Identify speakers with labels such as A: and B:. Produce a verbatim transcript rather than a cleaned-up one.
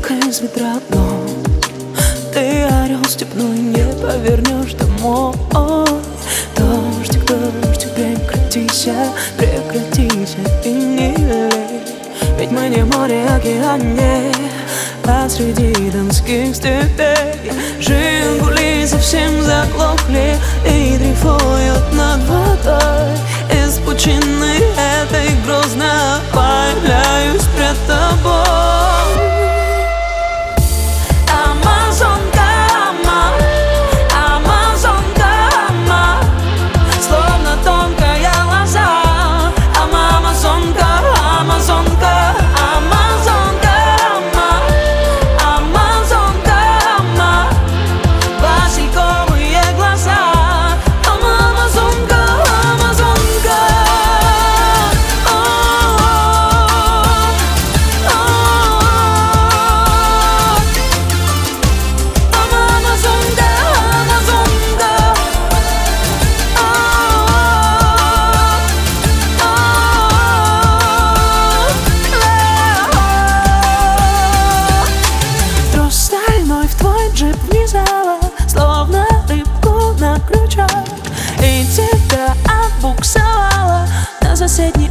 A: как из ведра, но ты орел степной, не повернешь домой. Дождик, дождик, прекратись, прекратись и не лей. Ведь мы не в море, океане, а среди донских степей. Жигули совсем заглохли и дрейфуют над водой. Из пучины этой грозно появляюсь пред тобой. Амазонка, ама, амазонка, ама, словно тонкая лоза. Ама, амазонка, амазонка, амазонка, ама, амазонка, ама, васильковые глаза. Ама, амазонка, амазонка. В твой джип внизала, словно рыбку на крючок, и тебя отбуксовала на соседний